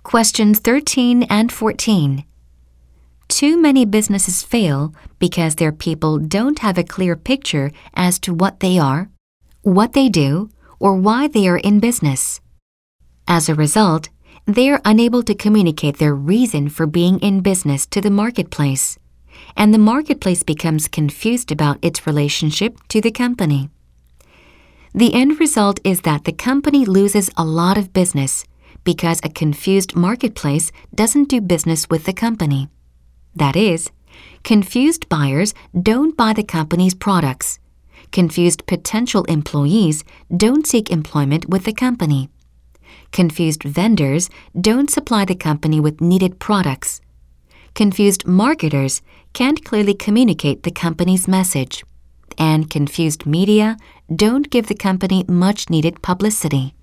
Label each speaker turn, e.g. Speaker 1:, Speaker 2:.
Speaker 1: Questions 13 and 14. Too many businesses fail because their people don't have a clear picture as to what they are, what they do, or why they are in business. As a result, they are unable to communicate their reason for being in business to the marketplace, and the marketplace becomes confused about its relationship to the company. The end result is that the company loses a lot of business because a confused marketplace doesn't do business with the company. That is, confused buyers don't buy the company's products. Confused potential employees don't seek employment with the company. Confused vendors don't supply the company with needed products. Confused marketers can't clearly communicate the company's message. And confused media don't give the company much needed publicity.